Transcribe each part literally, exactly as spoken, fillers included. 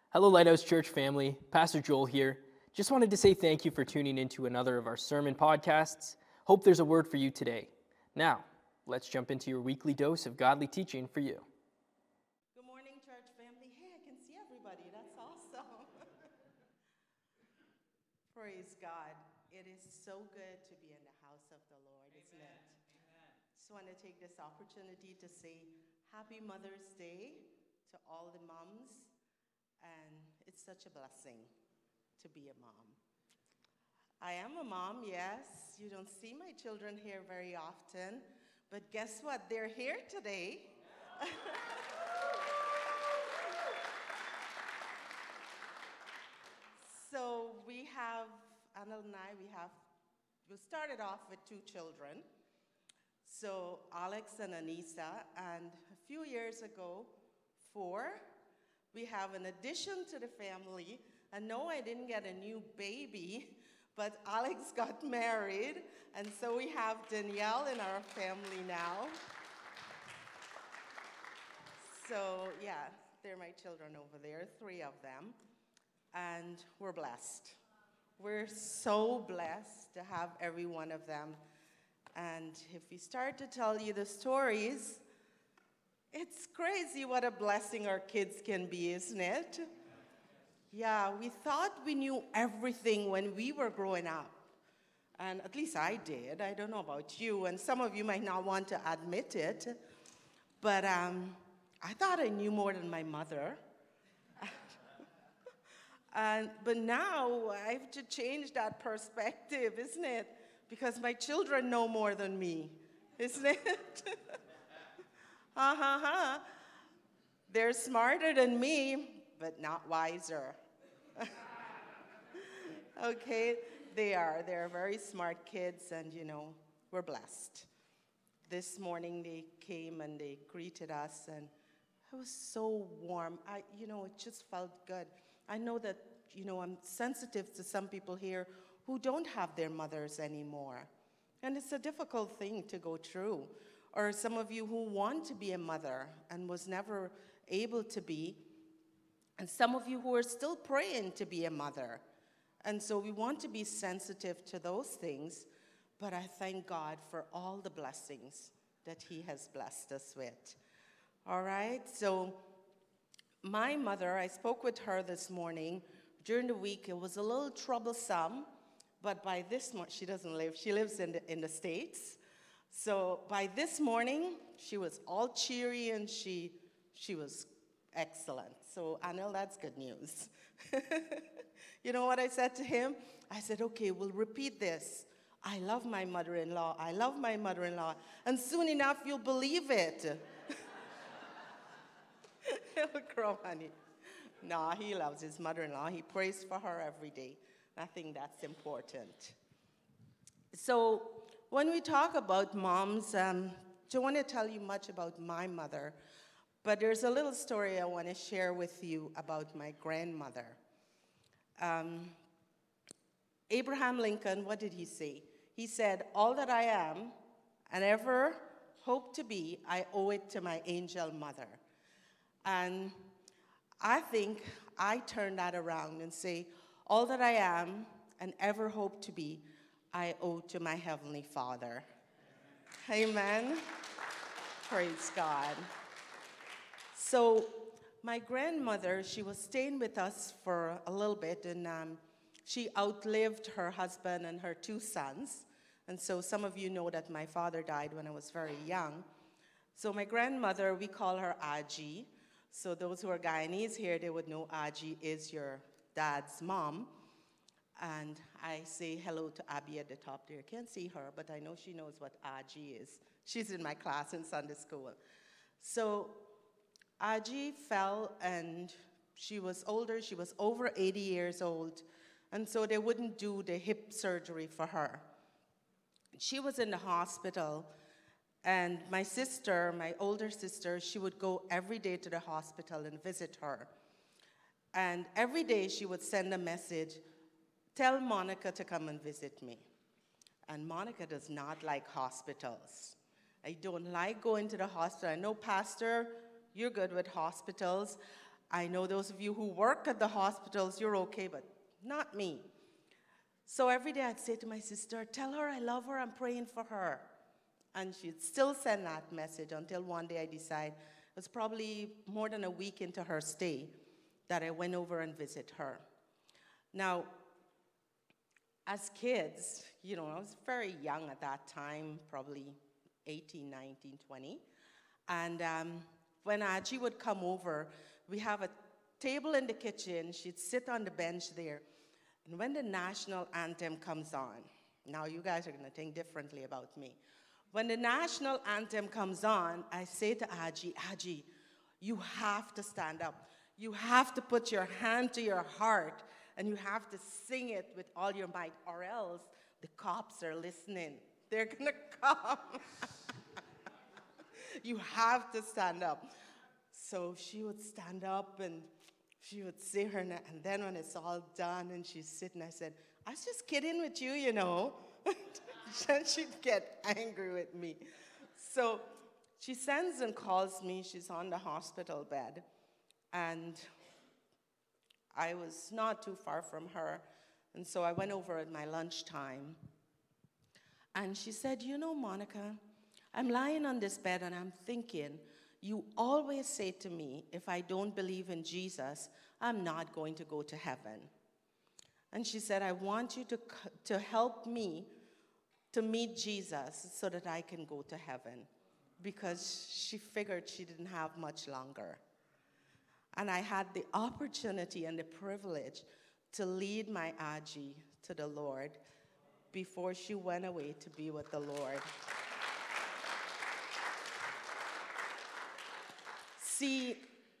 Hello, Lighthouse Church family. Pastor Joel here. Just wanted to say thank you for tuning into another of our sermon podcasts. Hope there's a word for you today. Now, let's jump into your weekly dose of godly teaching for you. Good morning, church family. Hey, I can see everybody. That's awesome. Praise God. It is so good to be in the house of the Lord, isn't it? Amen. Just want to take this opportunity to say Happy Mother's Day to all the moms. And it's such a blessing to be a mom. I am a mom, yes. You don't see my children here very often, but guess what? They're here today. So we have, Anil and I, we have, we started off with two children. So Alex and Anissa, and a few years ago, four. We have an addition to the family, and no, I didn't get a new baby, but Alex got married, and so we have Danielle in our family now. So yeah, they're my children over there, three of them, and we're blessed. We're so blessed to have every one of them, and if we start to tell you the stories, it's crazy what a blessing our kids can be, isn't it? Yeah, we thought we knew everything when we were growing up. And at least I did. I don't know about you, and some of you might not want to admit it. But um, I thought I knew more than my mother. and, but now I have to change that perspective, isn't it? Because my children know more than me, isn't it? Ha ha ha. They're smarter than me, but not wiser. Okay, they are. They're very smart kids, and you know, we're blessed. This morning they came and they greeted us, and it was so warm. I, you know, it just felt good. I know that, you know, I'm sensitive to some people here who don't have their mothers anymore, and it's a difficult thing to go through. Or some of you who want to be a mother and was never able to be. And some of you who are still praying to be a mother. And so we want to be sensitive to those things. But I thank God for all the blessings that he has blessed us with. All right, so my mother, I spoke with her this morning. During the week, it was a little troublesome. But by this morning, she doesn't live, she lives in the, in the States. So by this morning, she was all cheery and she she was excellent. So Anil, that's good news. You know what I said to him? I said, okay, we'll repeat this. I love my mother-in-law. I love my mother-in-law. And soon enough, you'll believe it. He'll grow, honey. No, he loves his mother-in-law. He prays for her every day. I think that's important. So when we talk about moms, um, don't want to tell you much about my mother, but there's a little story I want to share with you about my grandmother. Um, Abraham Lincoln, what did he say? He said, all that I am and ever hope to be, I owe it to my angel mother. And I think I turn that around and say, all that I am and ever hope to be, I owe to my Heavenly Father. Amen. Praise God. So my grandmother, she was staying with us for a little bit, and um, she outlived her husband and her two sons. And so some of you know that my father died when I was very young. So my grandmother, we call her Aji. So those who are Guyanese here, they would know Aji is your dad's mom. And I say hello to Abby at the top there. Can't see her, but I know she knows what Aji is. She's in my class in Sunday school. So Aji fell, and she was older. She was over eighty years old. And so they wouldn't do the hip surgery for her. She was in the hospital, and my sister, my older sister, she would go every day to the hospital and visit her. And every day she would send a message, tell Monica to come and visit me. And Monica does not like hospitals. I don't like going to the hospital. I know, Pastor, you're good with hospitals. I know those of you who work at the hospitals, you're okay, but not me. So every day I'd say to my sister, tell her I love her, I'm praying for her. And she'd still send that message until one day I decided, it was probably more than a week into her stay, that I went over and visit her. Now, as kids, you know, I was very young at that time, probably eighteen, nineteen, twenty. And um, when Aji would come over, we have a table in the kitchen. She'd sit on the bench there. And when the national anthem comes on, now you guys are going to think differently about me. When the national anthem comes on, I say to Aji, Aji, you have to stand up. You have to put your hand to your heart, and you have to sing it with all your might, or else the cops are listening. They're going to come. You have to stand up. So she would stand up, and she would say her, and then when it's all done, and she's sitting, I said, I was just kidding with you, you know. Then she'd get angry with me. So she sends and calls me. She's on the hospital bed. And I was not too far from her. And so I went over at my lunchtime. And she said, you know, Monica, I'm lying on this bed and I'm thinking, you always say to me, if I don't believe in Jesus, I'm not going to go to heaven. And she said, I want you to, to help me to meet Jesus so that I can go to heaven, because she figured she didn't have much longer. And I had the opportunity and the privilege to lead my Aji to the Lord before she went away to be with the Lord. See,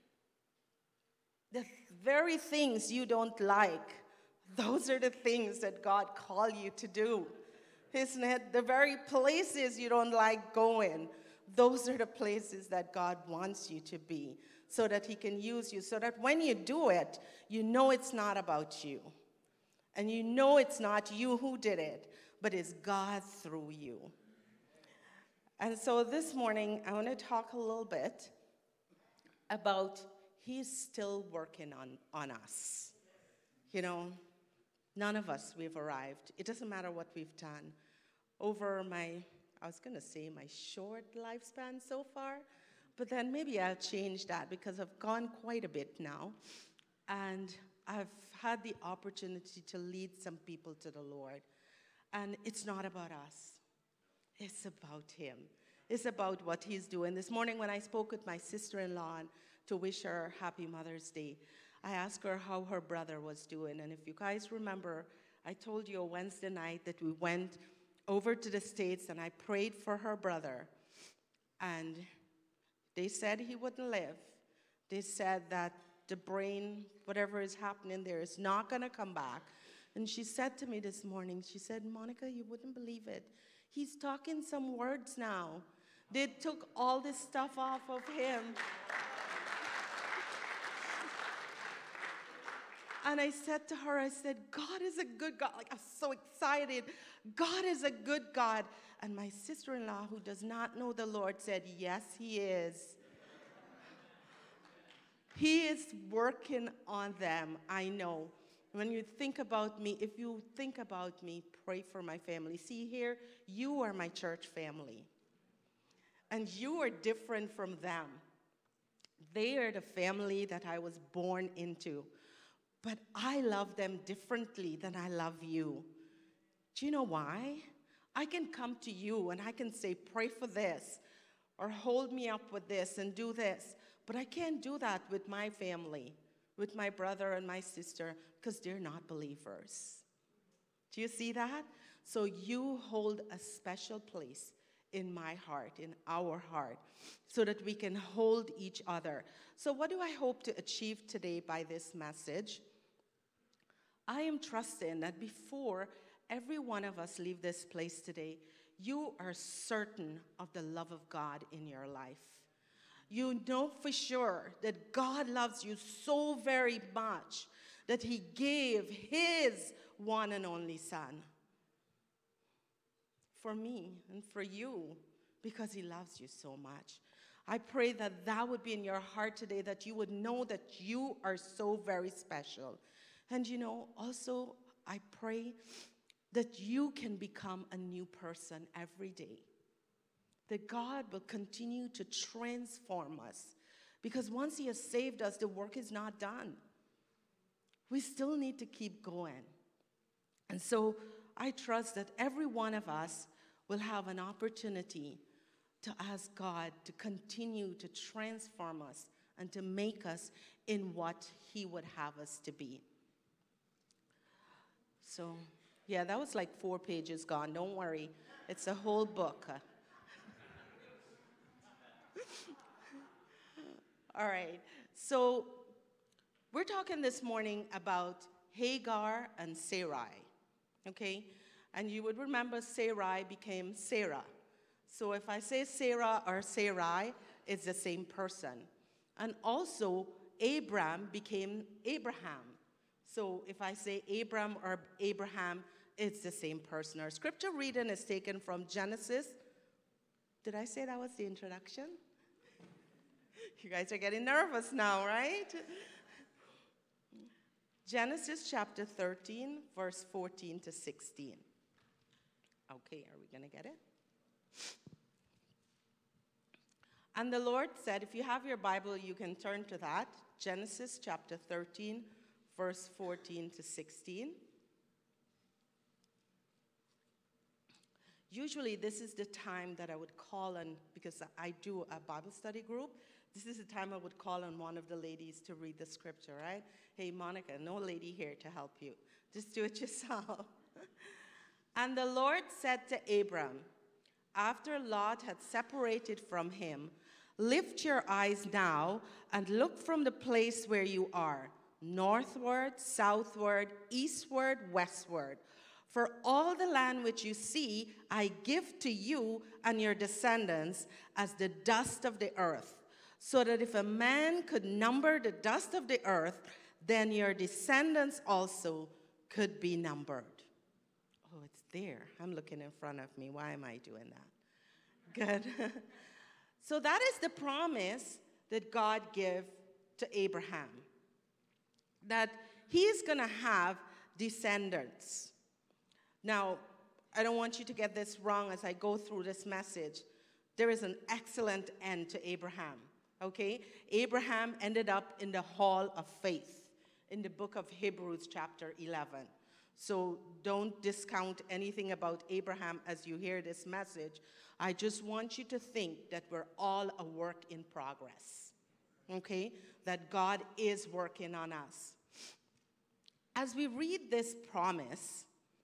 the very things you don't like, those are the things that God called you to do. Isn't it? The very places you don't like going, those are the places that God wants you to be, so that he can use you, so that when you do it, you know it's not about you. And you know it's not you who did it, but it's God through you. And so this morning, I want to talk a little bit about he's still working on, on us. You know, none of us, we've arrived. It doesn't matter what we've done. Over my, I was going to say my short lifespan so far, but then maybe I'll change that because I've gone quite a bit now. And I've had the opportunity to lead some people to the Lord. And it's not about us. It's about him. It's about what he's doing. This morning when I spoke with my sister-in-law to wish her happy Mother's Day, I asked her how her brother was doing. And if you guys remember, I told you on Wednesday night that we went over to the States and I prayed for her brother. And they said he wouldn't live. They said that the brain, whatever is happening there, is not going to come back. And she said to me this morning, she said, Monica, you wouldn't believe it. He's talking some words now. They took all this stuff off of him. And I said to her, I said, God is a good God. Like, I was so excited. God is a good God. And my sister-in-law, who does not know the Lord, said, yes, he is. He is working on them, I know. When you think about me, if you think about me, pray for my family. See here, you are my church family. And you are different from them. They are the family that I was born into. But I love them differently than I love you. Do you know why? I can come to you and I can say, pray for this, or hold me up with this and do this. But I can't do that with my family, with my brother and my sister, because they're not believers. Do you see that? So you hold a special place in my heart, in our heart, so that we can hold each other. So what do I hope to achieve today by this message? I am trusting that before every one of us leave this place today, you are certain of the love of God in your life. You know for sure that God loves you so very much that he gave his one and only son for me and for you, because he loves you so much. I pray that that would be in your heart today, that you would know that you are so very special. And you know, also, I pray that you can become a new person every day. That God will continue to transform us. Because once he has saved us, the work is not done. We still need to keep going. And so I trust that every one of us will have an opportunity to ask God to continue to transform us and to make us in what he would have us to be. So, yeah, that was like four pages gone. Don't worry. It's a whole book. All right. So, we're talking this morning about Hagar and Sarai. Okay? And you would remember Sarai became Sarah. So if I say Sarah or Sarai, it's the same person. And also, Abram became Abraham. So if I say Abram or Abraham, it's the same person. Our scripture reading is taken from Genesis. Did I say that was the introduction? You guys are getting nervous now, right? Genesis chapter thirteen, verse fourteen to sixteen. Okay, are we going to get it? And the Lord said, if you have your Bible, you can turn to that. Genesis chapter thirteen, verse fourteen to sixteen. Usually this is the time that I would call on, because I do a Bible study group, this is the time I would call on one of the ladies to read the scripture, right? Hey, Monica, no lady here to help you. Just do it yourself. And the Lord said to Abram, after Lot had separated from him, lift your eyes now and look from the place where you are, northward, southward, eastward, westward. For all the land which you see, I give to you and your descendants as the dust of the earth, so that if a man could number the dust of the earth, then your descendants also could be numbered. Oh, it's there. I'm looking in front of me. Why am I doing that? Good. So that is the promise that God gave to Abraham, that he's going to have descendants. Now, I don't want you to get this wrong as I go through this message. There is an excellent end to Abraham, okay? Abraham ended up in the hall of faith in the book of Hebrews chapter eleven. So don't discount anything about Abraham as you hear this message. I just want you to think that we're all a work in progress, okay? That God is working on us. As we read this promise,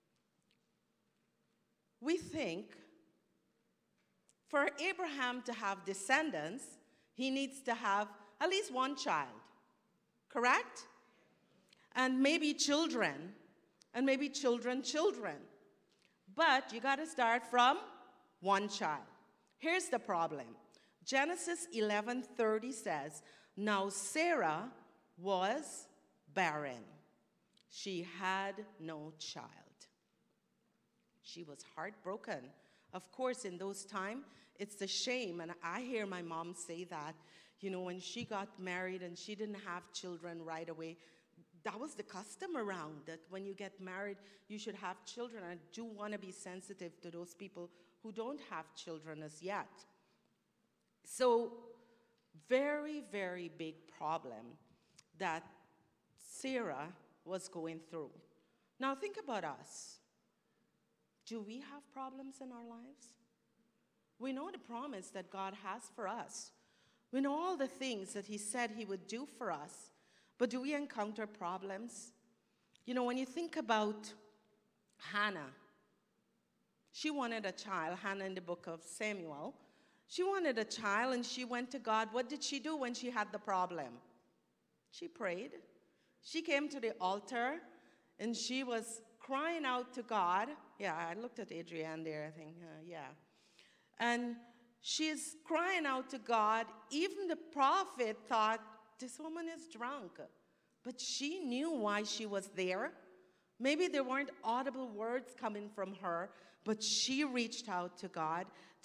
we think for Abraham to have descendants, he needs to have at least one child, correct? And maybe children, and maybe children, children. But you got to start from one child. Here's the problem. Genesis eleven thirty says, now Sarah was barren. She had no child. She was heartbroken. Of course, in those times, it's a shame, and I hear my mom say that, you know, when she got married and she didn't have children right away, that was the custom around, that when you get married, you should have children. I do want to be sensitive to those people who don't have children as yet. So, very, very big problem that Sarah was going through. Now, think about us. Do we have problems in our lives? We know the promise that God has for us. We know all the things that he said he would do for us. But do we encounter problems? You know, when you think about Hannah, she wanted a child. Hannah in the book of Samuel. She wanted a child, and she went to God. What did she do when she had the problem? She prayed. She came to the altar, and she was crying out to God. Yeah, I looked at Adrienne there, I think, uh, yeah. And she's crying out to God. Even the prophet thought, this woman is drunk. But she knew why she was there. Maybe there weren't audible words coming from her, but she reached out to God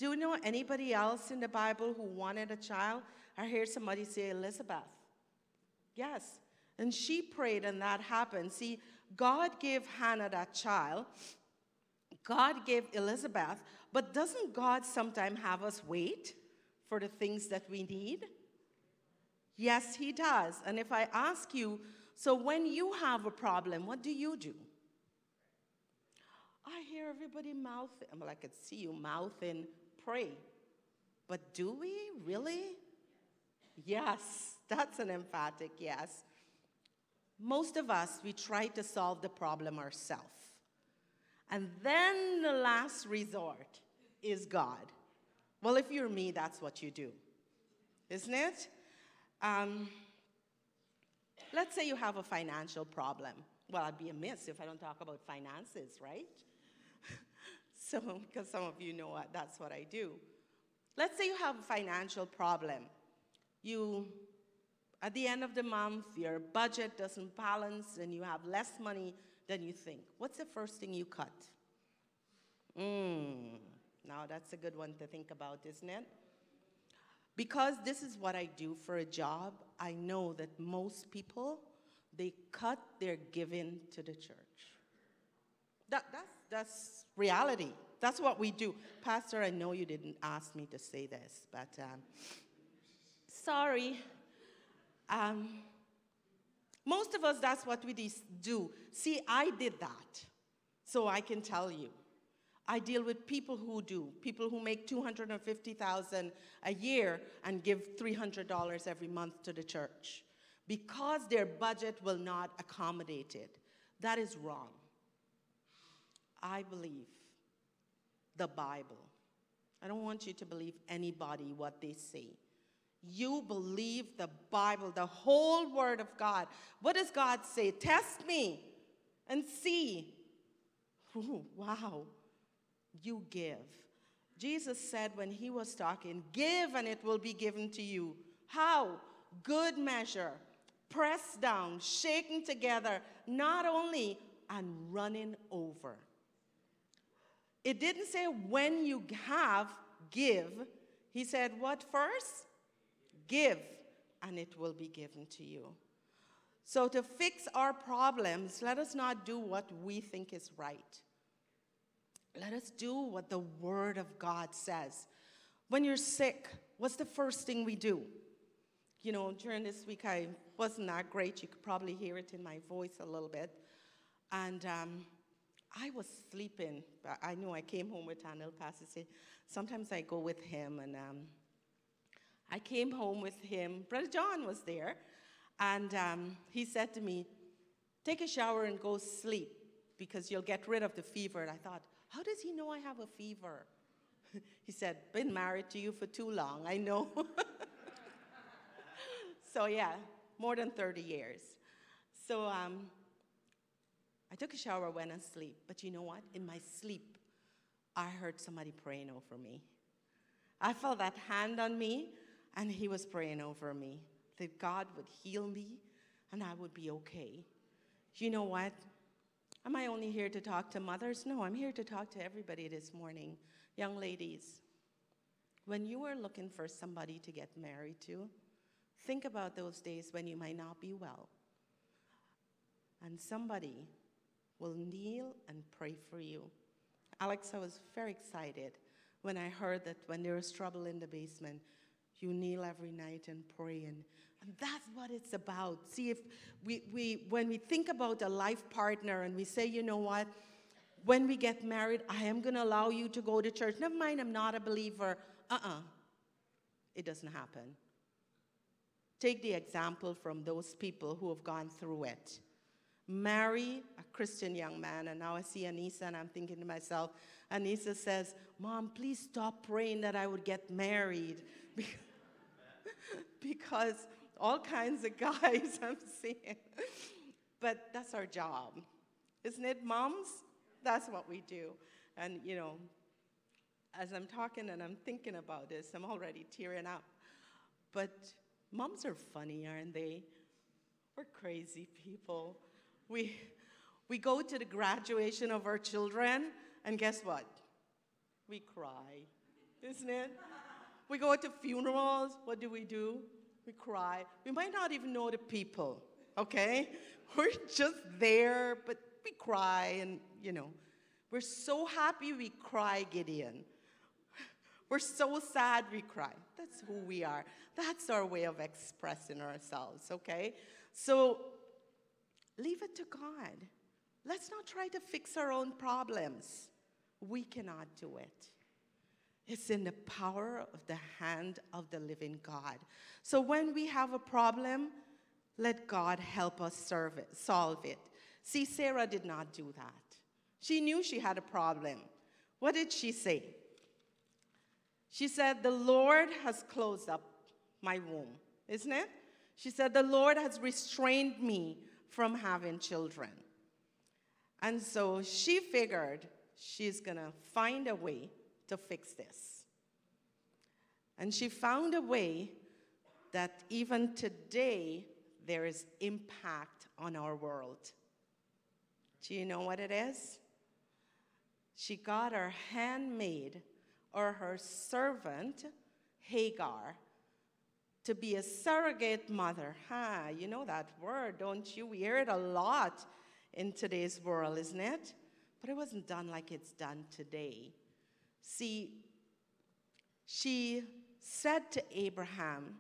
Do you know anybody else in the Bible who wanted a child? I hear somebody say Elizabeth. Yes. And she prayed and that happened. See, God gave Hannah that child. God gave Elizabeth. But doesn't God sometimes have us wait for the things that we need? Yes, he does. And if I ask you, so when you have a problem, what do you do? I hear everybody mouth, well, I could see you mouthing, pray. But do we really? Yes, that's an emphatic yes. Most of us, we try to solve the problem ourselves. And then the last resort is God. Well, if you're me, that's what you do, isn't it? Um, let's say you have a financial problem. Well, I'd be amiss if I don't talk about finances, right? So, because some of you know what, that's what I do. Let's say you have a financial problem. You, at the end of the month, your budget doesn't balance and you have less money than you think. What's the first thing you cut? Mm, now that's a good one to think about, isn't it? Because this is what I do for a job, I know that most people, they cut their giving to the church. That, that's, that's reality. That's what we do. Pastor, I know you didn't ask me to say this, but um, sorry. Um, most of us, that's what we do. See, I did that, so I can tell you. I deal with people who do, people who make two hundred fifty thousand dollars a year and give three hundred dollars every month to the church because their budget will not accommodate it. That is wrong. I believe the Bible. I don't want you to believe anybody what they say. You believe the Bible, the whole Word of God. What does God say? Test me and see. Ooh, wow. You give. Jesus said when he was talking, give and it will be given to you. How? Good measure, pressed down, shaken together, not only and running over. It didn't say when you have, give. He said what first? Give, and it will be given to you. So to fix our problems, let us not do what we think is right. Let us do what the Word of God says. When you're sick, what's the first thing we do? You know, during this week, I wasn't that great. You could probably hear it in my voice a little bit. And um, I was sleeping. I knew I came home with Anil Pastor say, sometimes I go with him. And um, I came home with him. Brother John was there. And um, he said to me, take a shower and go sleep because you'll get rid of the fever. And I thought, how does he know I have a fever? He said, been married to you for too long, I know. So yeah, more than thirty years. So um, I took a shower, went and sleep. But you know what? In my sleep, I heard somebody praying over me. I felt that hand on me, and he was praying over me, that God would heal me, and I would be okay. You know what? Am I only here to talk to mothers? No, I'm here to talk to everybody this morning. Young ladies, when you are looking for somebody to get married to, think about those days when you might not be well. And somebody will kneel and pray for you. Alex, I was very excited when I heard that when there was trouble in the basement, you kneel every night and pray, and, and that's what it's about. See, if we, we, when we think about a life partner and we say, you know what, when we get married, I am going to allow you to go to church. Never mind, I'm not a believer. Uh-uh. It doesn't happen. Take the example from those people who have gone through it. Marry a Christian young man, and now I see Anissa, and I'm thinking to myself, Anissa says, Mom, please stop praying that I would get married. Because all kinds of guys I'm seeing. But that's our job. Isn't it, moms? That's what we do. And, you know, as I'm talking and I'm thinking about this, I'm already tearing up. But moms are funny, aren't they? We're crazy people. We, we go to the graduation of our children, and guess what? We cry. isn't it? We go to funerals, what do we do? We cry. We might not even know the people, okay? We're just there, but we cry and, you know. We're so happy we cry, Gideon. We're so sad we cry. That's who we are. That's our way of expressing ourselves, okay? So leave it to God. Let's not try to fix our own problems. We cannot do it. It's in the power of the hand of the living God. So when we have a problem, let God help us serve it, solve it. See, Sarah did not do that. She knew she had a problem. What did she say? She said, the Lord has closed up my womb, isn't it? She said, the Lord has restrained me from having children. And so she figured she's going to find a way to fix this. And she found a way that even today there is impact on our world. Do you know what it is? She got her handmaid or her servant, Hagar, to be a surrogate mother. Ha, you know that word, don't you? We hear it a lot in today's world, isn't it? But it wasn't done like it's done today. See, she said to Abraham,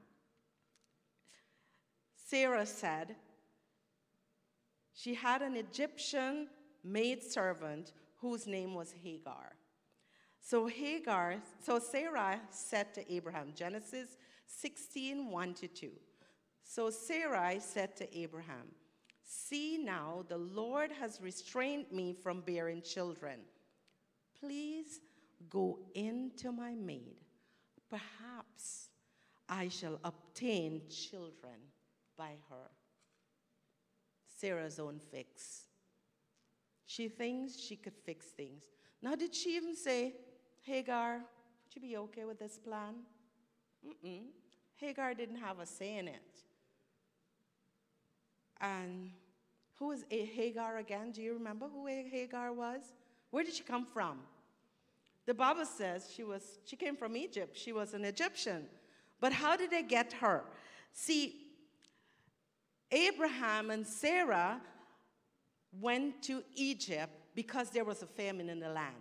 Sarah said, she had an Egyptian maidservant whose name was Hagar. So Hagar, so Sarah said to Abraham, Genesis sixteen, one to two. So Sarai said to Abraham, see now, the Lord has restrained me from bearing children. Please go in to my maid. Perhaps I shall obtain children by her. Sarah's own fix. She thinks she could fix things. Now, did she even say, Hagar, would you be okay with this plan? Mm-mm. Hagar didn't have a say in it. And who is Hagar again? Do you remember who Hagar was? Where did she come from? The Bible says she was. She came from Egypt. She was an Egyptian. But how did they get her? See, Abraham and Sarah went to Egypt because there was a famine in the land.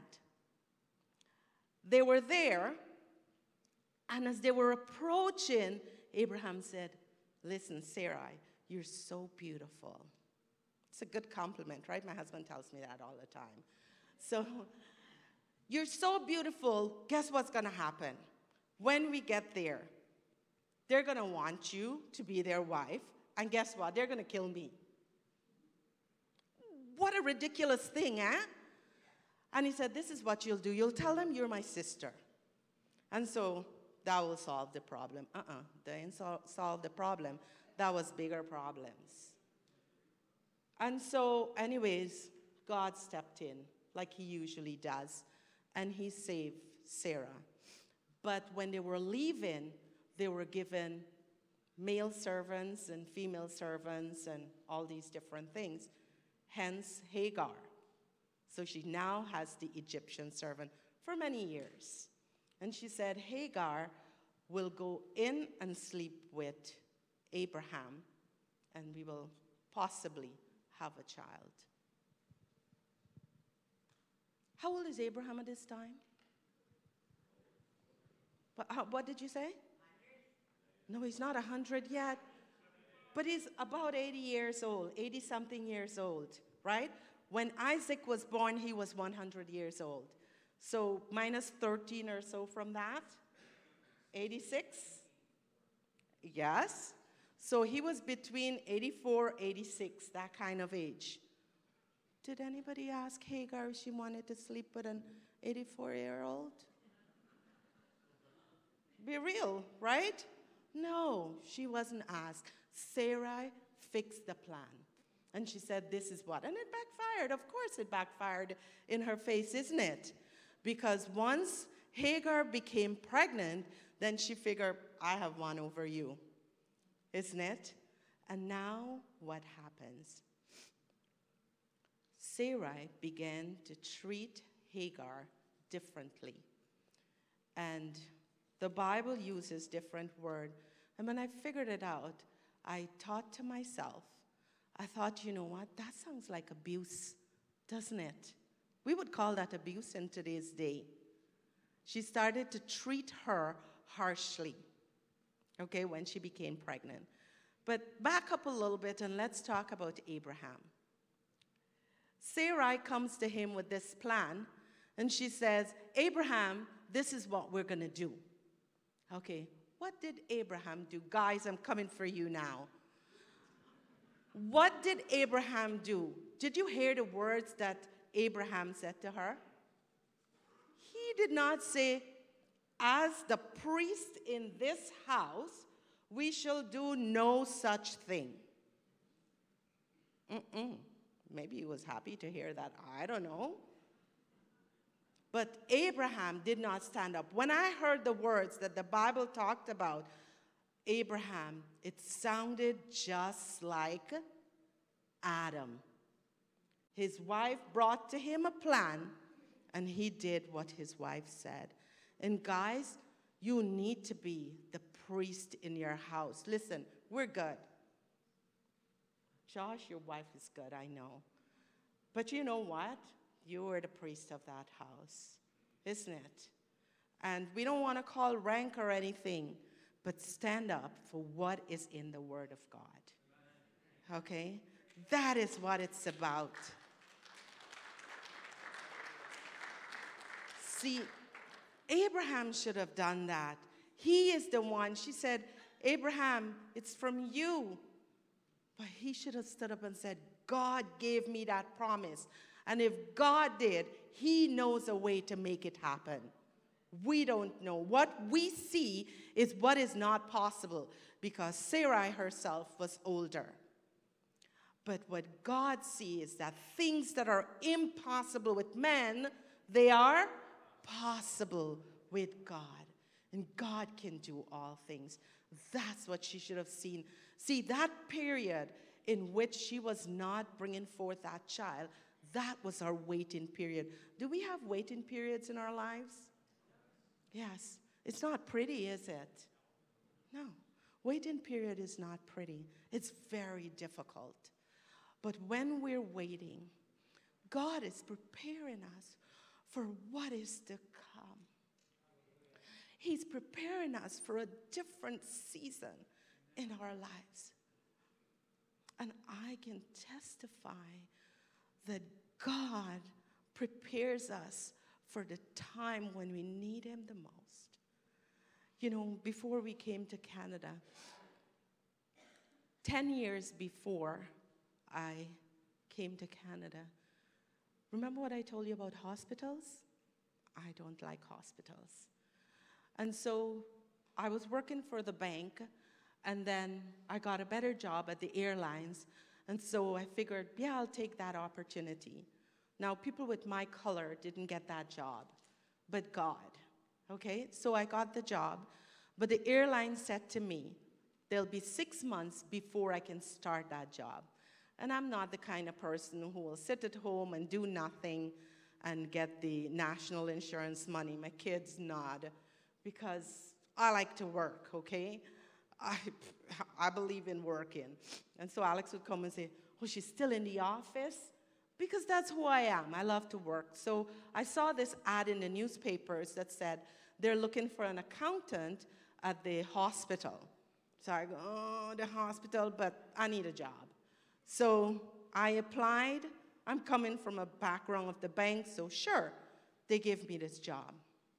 They were there, and as they were approaching, Abraham said, listen, Sarai, you're so beautiful. It's a good compliment, right? My husband tells me that all the time. So, you're so beautiful. Guess what's going to happen? When we get there, they're going to want you to be their wife, and guess what? They're going to kill me. What a ridiculous thing, eh? And he said, this is what you'll do. You'll tell them you're my sister. And so that will solve the problem. Uh-uh, that didn't sol- solve the problem. That was bigger problems. And so, anyways, God stepped in like he usually does, and he saved Sarah. But when they were leaving, they were given male servants and female servants and all these different things, hence Hagar. So she now has the Egyptian servant for many years. And she said, Hagar will go in and sleep with Abraham, and we will possibly have a child. How old is Abraham at this time? What, how, what did you say? No, he's not one hundred yet. But he's about eighty years old, eighty-something years old, right? When Isaac was born, he was one hundred years old. So minus thirteen or so from that, eighty-six? Yes. So he was between eighty-four, eighty-six, that kind of age. Did anybody ask Hagar if she wanted to sleep with an eighty-four-year-old? Be real, right? No, she wasn't asked. Sarai fixed the plan. And she said, this is what? And it backfired. Of course it backfired in her face, isn't it? Because once Hagar became pregnant, then she figured, I have one over you. Isn't it? And now what happens? Sarai began to treat Hagar differently. And the Bible uses different words. And when I figured it out, I thought to myself, I thought, you know what, that sounds like abuse, doesn't it? We would call that abuse in today's day. She started to treat her harshly, okay, when she became pregnant. But back up a little bit and let's talk about Abraham. Sarai comes to him with this plan, and she says, Abraham, this is what we're going to do. Okay, what did Abraham do? Guys, I'm coming for you now. What did Abraham do? Did you hear the words that Abraham said to her? He did not say, as the priest in this house, we shall do no such thing. Mm-mm. Maybe he was happy to hear that. I don't know. But Abraham did not stand up. When I heard the words that the Bible talked about Abraham, it sounded just like Adam. His wife brought to him a plan, and he did what his wife said. And guys, you need to be the priest in your house. Listen, we're good. Josh, your wife is good, I know. But you know what? You are the priest of that house, isn't it? And we don't want to call rank or anything, but stand up for what is in the Word of God. Okay? That is what it's about. See, Abraham should have done that. He is the one. She said, Abraham, it's from you. But he should have stood up and said, God gave me that promise. And if God did, he knows a way to make it happen. We don't know. What we see is what is not possible, because Sarai herself was older. But what God sees is that things that are impossible with men, they are possible with God. And God can do all things. That's what she should have seen. See, that period in which she was not bringing forth that child, that was our waiting period. Do we have waiting periods in our lives? Yes. It's not pretty, is it? No. Waiting period is not pretty. It's very difficult. But when we're waiting, God is preparing us for what is to come. He's preparing us for a different season in our lives. And I can testify that God prepares us for the time when we need him the most. You know, before we came to Canada, ten years before I came to Canada, remember what I told you about hospitals? I don't like hospitals. And so I was working for the bank, and then I got a better job at the airlines. And so I figured, yeah, I'll take that opportunity. Now, people with my color didn't get that job, but God, okay? So I got the job, but the airline said to me, there'll be six months before I can start that job. And I'm not the kind of person who will sit at home and do nothing and get the national insurance money. My kids nod, because I like to work, okay? I, I believe in working. And so Alex would come and say, oh, she's still in the office? Because that's who I am. I love to work. So I saw this ad in the newspapers that said they're looking for an accountant at the hospital. So I go, oh, the hospital, but I need a job. So I applied. I'm coming from a background of the bank, so sure, they gave me this job.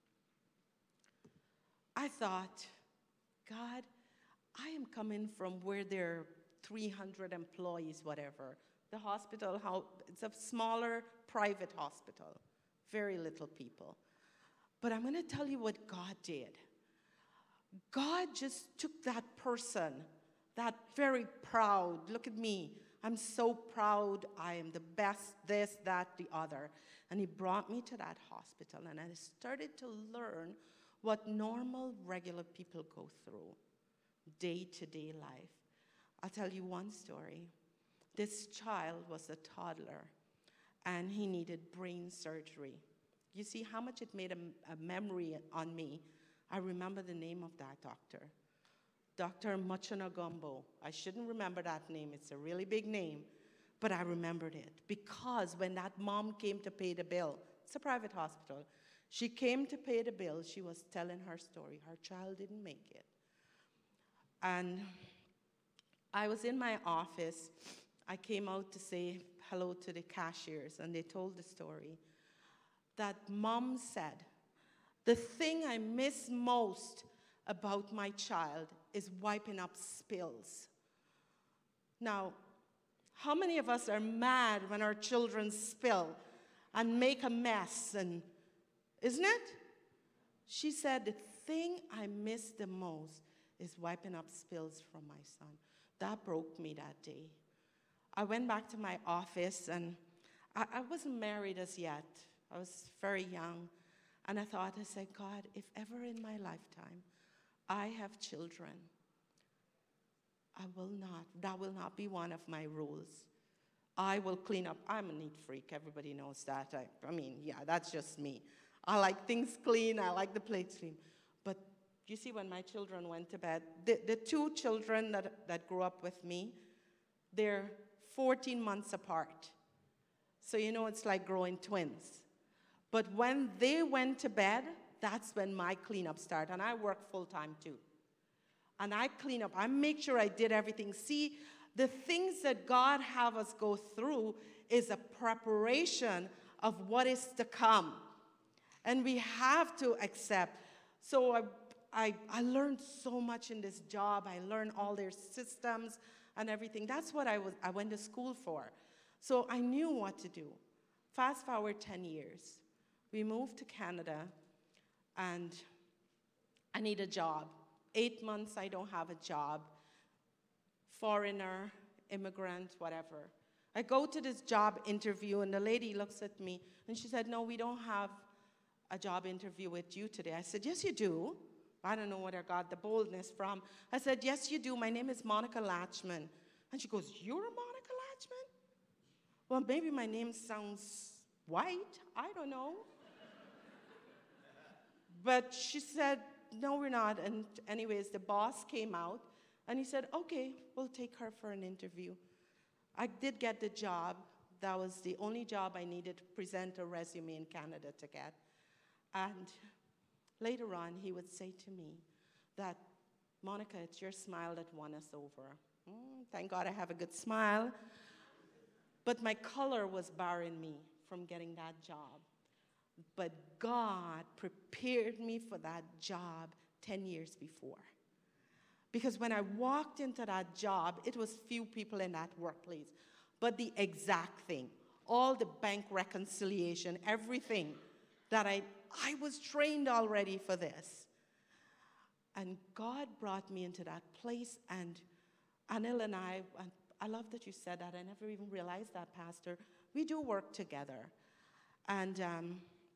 I thought, God, I am coming from where there are three hundred employees, whatever. The hospital, how, it's a smaller private hospital, very little people. But I'm going to tell you what God did. God just took that person, that very proud, look at me, I'm so proud, I am the best, this, that, the other. And he brought me to that hospital, and I started to learn what normal, regular people go through, day-to-day life. I'll tell you one story. This child was a toddler, and he needed brain surgery. you see how much it made a, a memory on me. I remember the name of that doctor, Doctor Muchanagumbo. I shouldn't remember that name. It's a really big name, but I remembered it because when that mom came to pay the bill, it's a private hospital, she came to pay the bill, she was telling her story. Her child didn't make it. And I was in my office. I came out to say hello to the cashiers, and they told the story. That mom said, the thing I miss most about my child is wiping up spills. Now, how many of us are mad when our children spill and make a mess, and isn't it? She said, the thing I miss the most is wiping up spills from my son. That broke me that day. I went back to my office, and I, I wasn't married as yet. I was very young, and I thought, I said, God, if ever in my lifetime I have children, I will not, that will not be one of my rules. I will clean up. I'm a neat freak. Everybody knows that. I, I mean, yeah, that's just me. I like things clean. I like the plates clean. But you see, when my children went to bed, the, the two children that, that grew up with me, they're fourteen months apart. So, you know, it's like growing twins. But when they went to bed, that's when my cleanup started. And I work full-time, too. And I clean up. I make sure I did everything. See, the things that God have us go through is a preparation of what is to come. And we have to accept. So I, I, I learned so much in this job. I learned all their systems and everything. That's what I, was, I went to school for. So I knew what to do. Fast forward ten years. We moved to Canada, and I need a job. Eight months, I don't have a job. Foreigner, immigrant, whatever. I go to this job interview, and the lady looks at me, and she said, no, we don't have a job interview with you today. I said, yes, you do. I don't know where I got the boldness from. I said, yes, you do. My name is Monica Latchman. And she goes, you're Monica Latchman? Well, maybe my name sounds white. I don't know. But she said, no, we're not. And anyways, the boss came out, and he said, okay, we'll take her for an interview. I did get the job. That was the only job I needed to present a resume in Canada to get. And later on, he would say to me that, Monica, it's your smile that won us over. Mm, thank God I have a good smile. But my color was barring me from getting that job. But God prepared me for that job ten years before. Because when I walked into that job, it was few people in that workplace, but the exact thing, all the bank reconciliation, everything that I, I was trained already for this. And God brought me into that place, and Anil and I, and I love that you said that. I never even realized that, Pastor. We do work together. And um,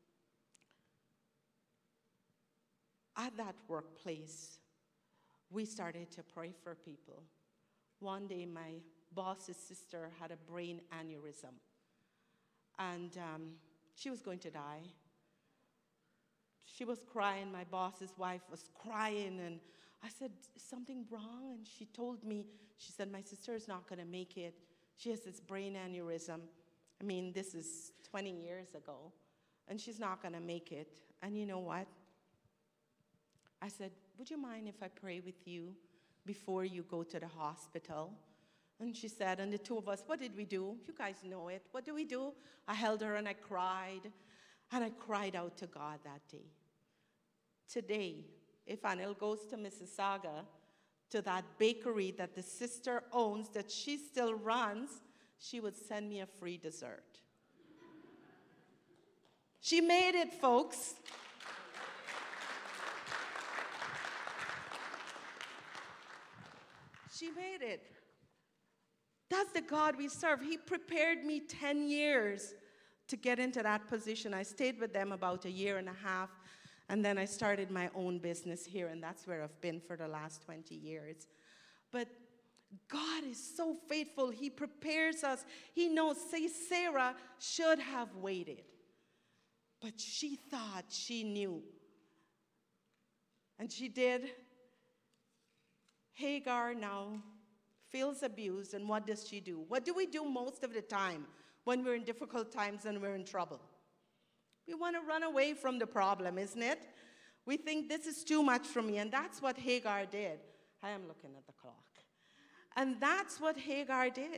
at that workplace, we started to pray for people. One day, my boss's sister had a brain aneurysm, and um, she was going to die. She was crying. My boss's wife was crying, and I said, is something wrong? And she told me, she said, my sister is not going to make it. She has this brain aneurysm. I mean, this is twenty years ago, and she's not going to make it. And you know what? I said, would you mind if I pray with you before you go to the hospital? And she said, and the two of us, what did we do? You guys know it. What do we do? I held her and I cried, and I cried out to God that day. Today, if Anil goes to Mississauga, to that bakery that the sister owns, that she still runs, she would send me a free dessert. She made it, folks. She made it. That's the God we serve. He prepared me ten years to get into that position. I stayed with them about a year and a half, and then I started my own business here, and that's where I've been for the last twenty years. But God is so faithful. He prepares us. He knows, say, Sarah should have waited. But she thought she knew. And she did. Hagar now feels abused, and what does she do? What do we do most of the time when we're in difficult times and we're in trouble? We want to run away from the problem, isn't it? We think this is too much for me, and that's what Hagar did. I am looking at the clock. And that's what Hagar did.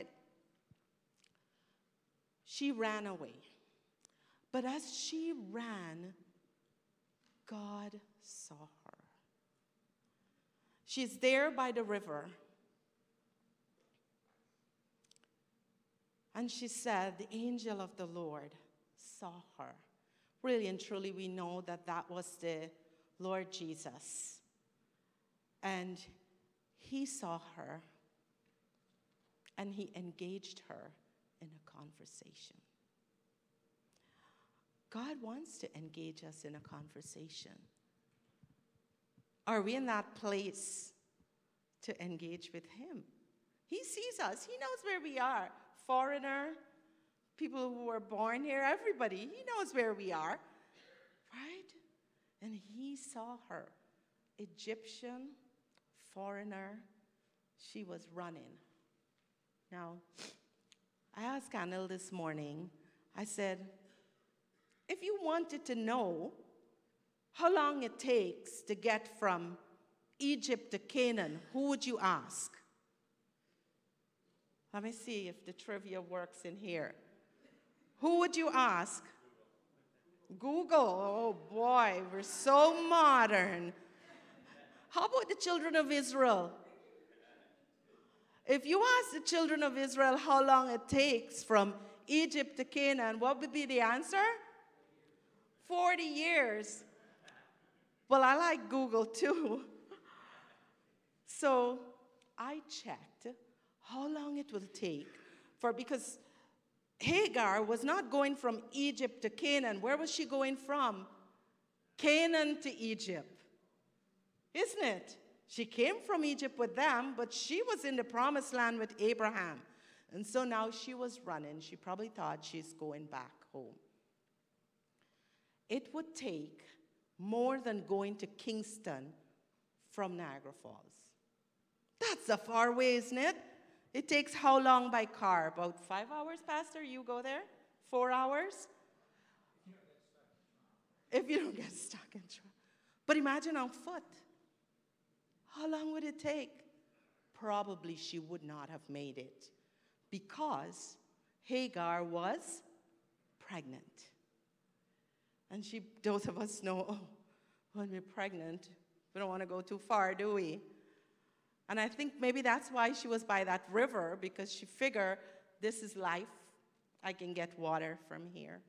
She ran away. But as she ran, God saw her. She's there by the river. And she said, the angel of the Lord saw her. Really and truly, we know that that was the Lord Jesus. And he saw her, and he engaged her in a conversation. God wants to engage us in a conversation. Are we in that place to engage with him? He sees us. He knows where we are. Foreigner, people who were born here, everybody, he knows where we are, right? And he saw her, Egyptian, foreigner. She was running. Now, I asked Anil this morning, I said, if you wanted to know how long it takes to get from Egypt to Canaan, who would you ask? Let me see if the trivia works in here. Who would you ask? Google. Oh boy, we're so modern. How about the children of Israel? If you ask the children of Israel how long it takes from Egypt to Canaan, what would be the answer? forty years. Well, I like Google too. So I checked how long it will take for, because Hagar was not going from Egypt to Canaan. Where was she going from? Canaan to Egypt. Isn't it? She came from Egypt with them, but she was in the promised land with Abraham. And so now she was running. She probably thought she's going back home. It would take more than going to Kingston from Niagara Falls. That's a far way, isn't it? It takes how long by car? About five hours, Pastor? You go there? Four hours? If you don't get stuck in traffic. But imagine on foot. How long would it take? Probably she would not have made it, because Hagar was pregnant. And she, those of us know, oh, when we're pregnant, we don't want to go too far, do we? And I think maybe that's why she was by that river, because she figured, this is life. I can get water from here.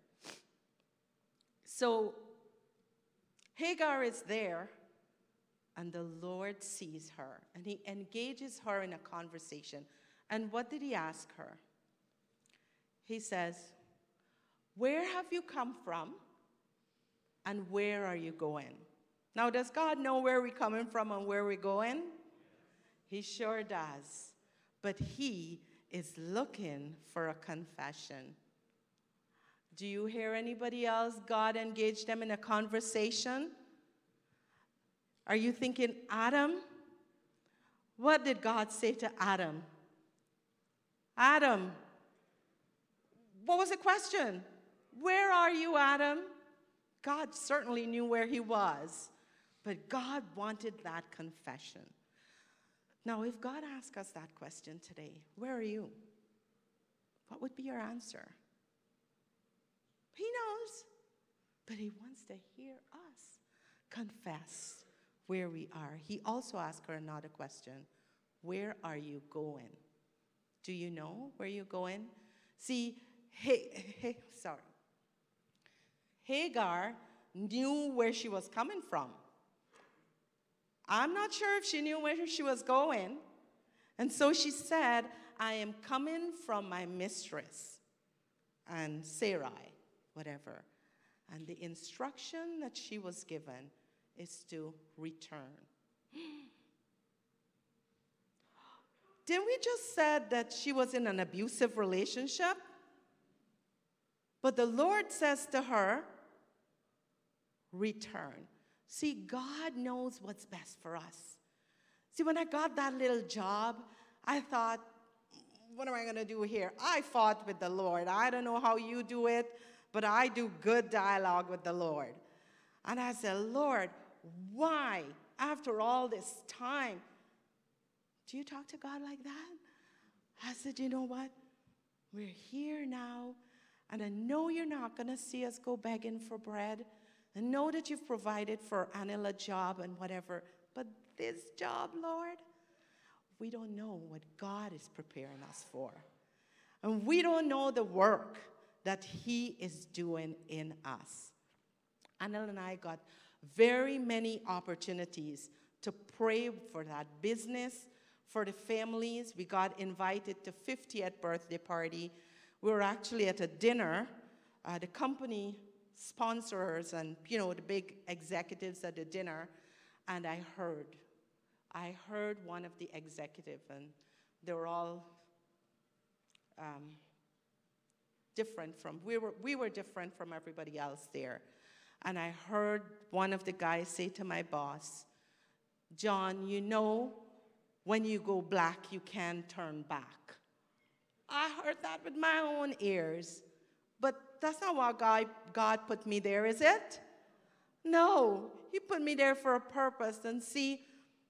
So Hagar is there, and the Lord sees her, and he engages her in a conversation. And what did he ask her? He says, where have you come from, and where are you going? Now, does God know where we're coming from and where we're going? He sure does. But he is looking for a confession. Do you hear anybody else? God engaged them in a conversation. Are you thinking, Adam? What did God say to Adam? Adam, what was the question? Where are you, Adam? God certainly knew where he was, but God wanted that confession. Now, if God asked us that question today, where are you? What would be your answer? He knows, but he wants to hear us confess where we are. He also asked her another question. Where are you going? Do you know where you're going? See, hey, hey, sorry. Hagar knew where she was coming from. I'm not sure if she knew where she was going. And so she said, I am coming from my mistress and Sarai, whatever. And the instruction that she was given is to return. Didn't we just said that she was in an abusive relationship? But the Lord says to her, return. See, God knows what's best for us. See, when I got that little job, I thought, what am I going to do here? I fought with the Lord. I don't know how you do it, but I do good dialogue with the Lord. And I said, Lord, why, after all this time, do you talk to God like that? I said, you know what? We're here now, and I know you're not going to see us go begging for bread. I know that you've provided for Anil a job and whatever, but this job, Lord, we don't know what God is preparing us for. And we don't know the work that he is doing in us. Anil and I got very many opportunities to pray for that business, for the families. We got invited to fiftieth birthday party. We were actually at a dinner. Uh, the company sponsors and, you know, the big executives at the dinner, and I heard, I heard one of the executives, and they were all um, different from, we were, we were different from everybody else there. And I heard one of the guys say to my boss, John, you know, when you go black, you can turn back. I heard that with my own ears. But that's not why God, God put me there, is it? No, he put me there for a purpose. And see,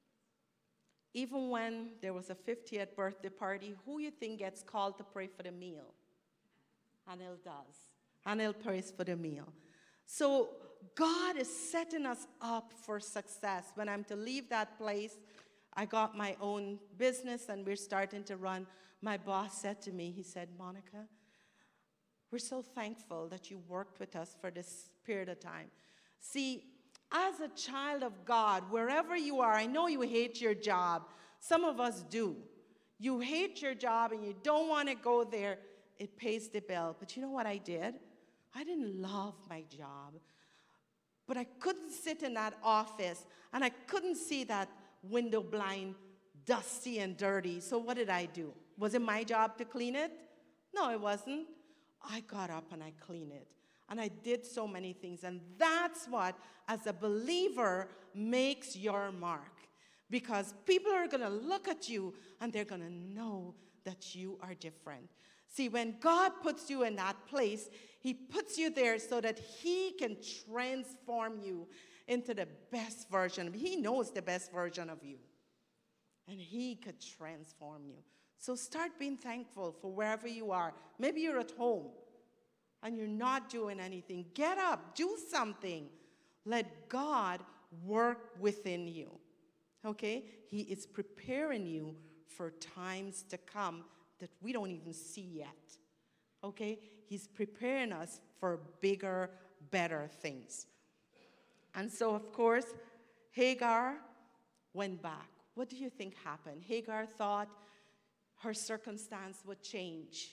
even when there was a fiftieth birthday party, who you think gets called to pray for the meal? Anil does. Anil prays for the meal. So God is setting us up for success. When I'm to leave that place, I got my own business and we're starting to run. My boss said to me, he said, Monica, we're so thankful that you worked with us for this period of time. See, as a child of God, wherever you are, I know you hate your job. Some of us do. You hate your job and you don't want to go there. It pays the bill. But you know what I did? I didn't love my job. But I couldn't sit in that office and I couldn't see that window blind dusty and dirty. So what did I do? Was it my job to clean it? No, it wasn't. I got up and I cleaned it. And I did so many things. And that's what, as a believer, makes your mark. Because people are going to look at you and they're going to know that you are different. See, when God puts you in that place, he puts you there so that he can transform you into the best version. He knows the best version of you. And he could transform you. So start being thankful for wherever you are. Maybe you're at home and you're not doing anything. Get up, do something. Let God work within you. Okay? He is preparing you for times to come that we don't even see yet. Okay? He's preparing us for bigger, better things. And so, of course, Hagar went back. What do you think happened? Hagar thought her circumstance would change.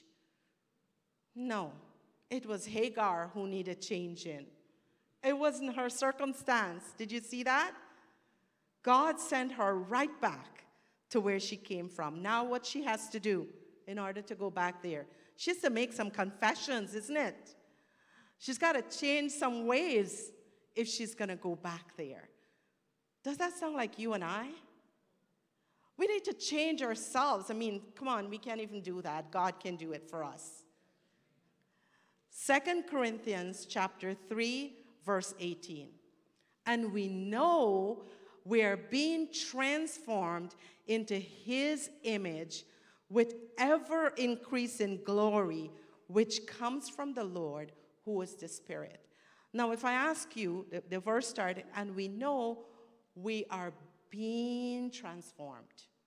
No, it was Hagar who needed changing. It wasn't her circumstance. Did you see that? God sent her right back to where she came from. Now what she has to do in order to go back there? She has to make some confessions, isn't it? She's got to change some ways if she's going to go back there. Does that sound like you and I? We need to change ourselves. I mean, come on, we can't even do that. God can do it for us. Second Corinthians chapter three, verse eighteen. And we know we are being transformed into his image with ever increasing glory, which comes from the Lord, who is the Spirit. Now, if I ask you, the, the verse started, and we know we are being transformed.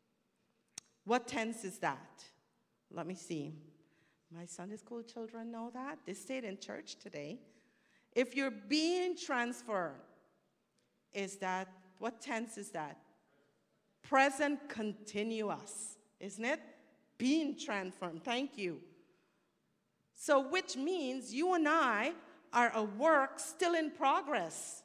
What tense is that? Let me see. My Sunday school children know that. They stayed in church today. If you're being transformed, is that, what tense is that? Present continuous, isn't it? Being transformed. Thank you. So, which means you and I are a work still in progress.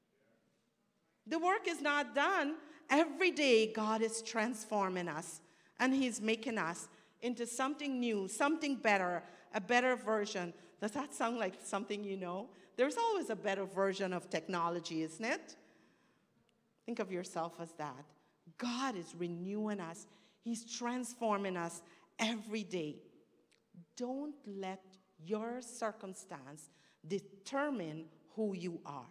The work is not done. Every day, God is transforming us, and he's making us into something new, something better, a better version. Does that sound like something you know? There's always a better version of technology, isn't it? Think of yourself as that. God is renewing us. He's transforming us every day. Don't let your circumstance determine who you are.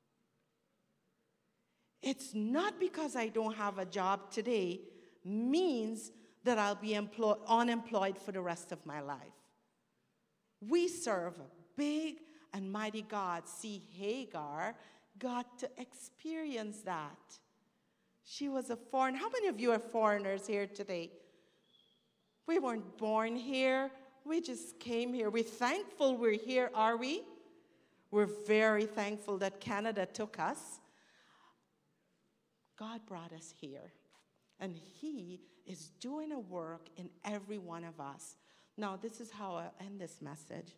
It's not because I don't have a job today means that I'll be employ- unemployed for the rest of my life. We serve a big and mighty God. See, Hagar got to experience that. She was a foreigner. How many of you are foreigners here today? We weren't born here. We just came here. We're thankful we're here, are we? We're very thankful that Canada took us. God brought us here. And he is doing a work in every one of us. Now, this is how I end this message.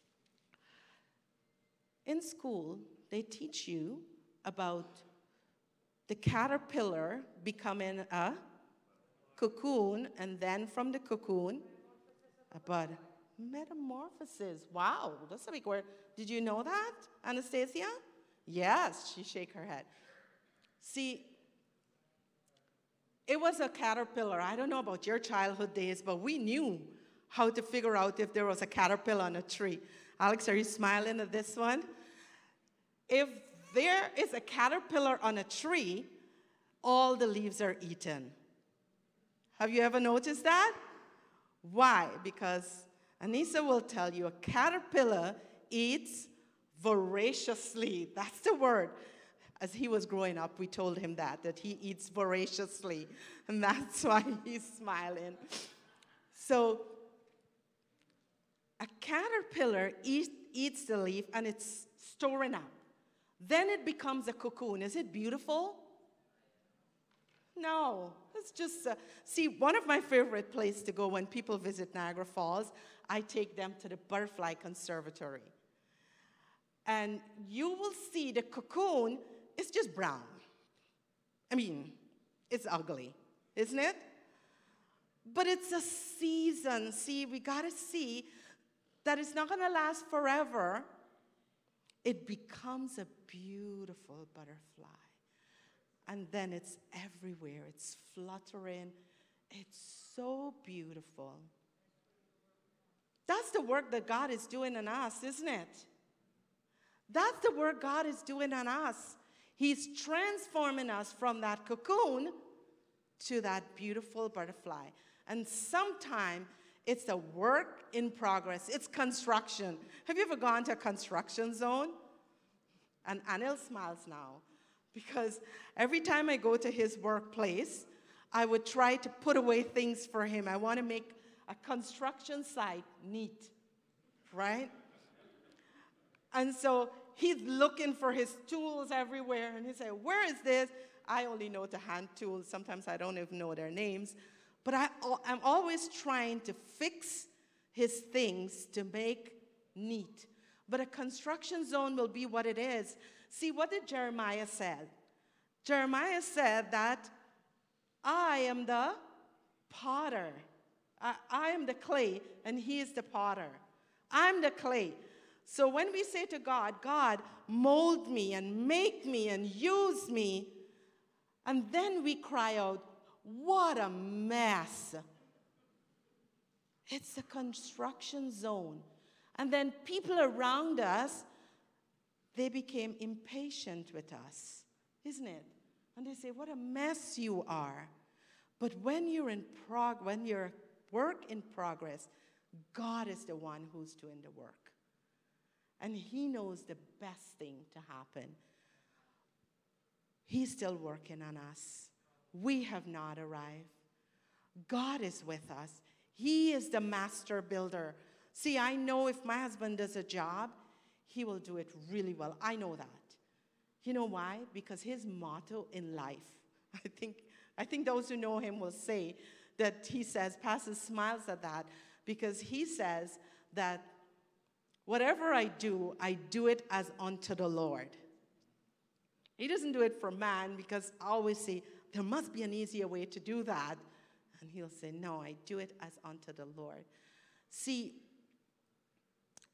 In school, they teach you about the caterpillar becoming a cocoon, and then from the cocoon, a bud. Metamorphosis. Wow, that's a big word. Did you know that, Anastasia? Yes, she shook her head. See, it was a caterpillar. I don't know about your childhood days, but we knew how to figure out if there was a caterpillar on a tree. Alex, are you smiling at this one? If there is a caterpillar on a tree, all the leaves are eaten. Have you ever noticed that? Why? Because Anissa will tell you a caterpillar eats voraciously. That's the word. As he was growing up, we told him that, that he eats voraciously. And that's why he's smiling. So a caterpillar eat, eats the leaf and it's storing up. Then it becomes a cocoon. Is it beautiful? No. It's just, uh, see, one of my favorite places to go when people visit Niagara Falls, I take them to the Butterfly Conservatory. And you will see the cocoon is just brown. I mean, it's ugly, isn't it? But it's a season. See, we got to see that it's not going to last forever. It becomes a beautiful butterfly. And then it's everywhere. It's fluttering. It's so beautiful. That's the work that God is doing in us, isn't it? That's the work God is doing on us. He's transforming us from that cocoon to that beautiful butterfly. And sometimes it's a work in progress. It's construction. Have you ever gone to a construction zone? And Anil smiles now, because every time I go to his workplace, I would try to put away things for him. I want to make a construction site neat, right? And so he's looking for his tools everywhere, and he said, where is this? I only know the hand tools. Sometimes I don't even know their names. But I, I'm always trying to fix his things to make neat. But a construction zone will be what it is. See, what did Jeremiah say? Jeremiah said that I am the potter. I, I am the clay, and he is the potter. I'm the clay. So when we say to God, God, mold me and make me and use me, and then we cry out, what a mess. It's a construction zone. And then people around us, they became impatient with us, isn't it? And they say, what a mess you are. But when you're in prog, when you're work in progress, God is the one who's doing the work. And he knows the best thing to happen. He's still working on us. We have not arrived. God is with us. He is the master builder. See, I know if my husband does a job, he will do it really well. I know that. You know why? Because his motto in life, I think, I think those who know him will say that he says, Pastor smiles at that, because he says that whatever I do, I do it as unto the Lord. He doesn't do it for man, because I always say, there must be an easier way to do that. And he'll say, no, I do it as unto the Lord. See,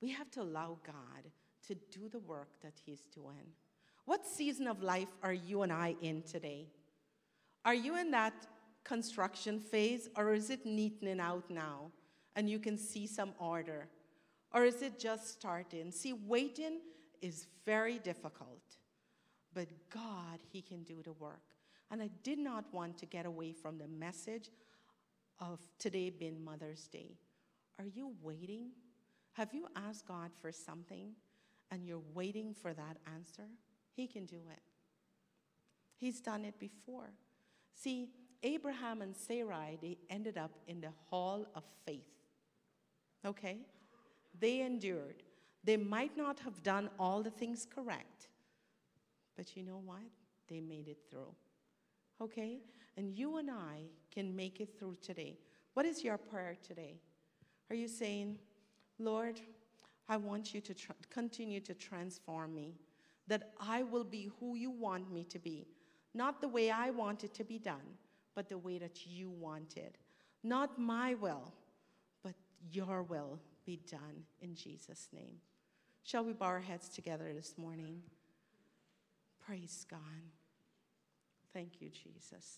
We have to allow God to do the work that he's doing. What season of life are you and I in today? Are you in that construction phase, or is it neatening out now and you can see some order? Or is it just starting? See, waiting is very difficult, but God, he can do the work. And I did not want to get away from the message of today being Mother's Day. Are you waiting? Have you asked God for something and you're waiting for that answer? He can do it. He's done it before. See, Abraham and Sarai, they ended up in the hall of faith. Okay? They endured. They might not have done all the things correct, but you know what? They made it through. Okay? And you and I can make it through today. What is your prayer today? Are you saying, Lord, I want you to tr- continue to transform me, that I will be who you want me to be, not the way I want it to be done, but the way that you want it. Not my will, but your will be done in Jesus' name. Shall we bow our heads together this morning? Praise God. Thank you, Jesus.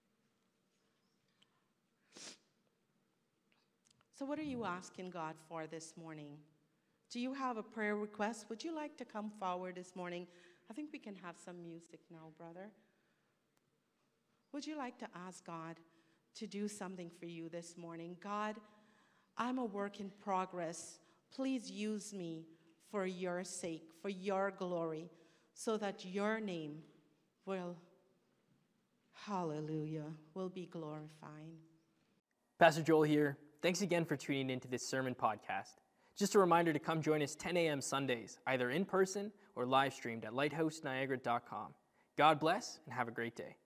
So what are you asking God for this morning? Do you have a prayer request? Would you like to come forward this morning? I think we can have some music now, brother. Would you like to ask God to do something for you this morning? God, I'm a work in progress. Please use me for your sake, for your glory, so that your name will, hallelujah, will be glorified. Pastor Joel here. Thanks again for tuning into this sermon podcast. Just a reminder to come join us ten a.m. Sundays, either in person or live streamed at lighthouse niagara dot com. God bless and have a great day.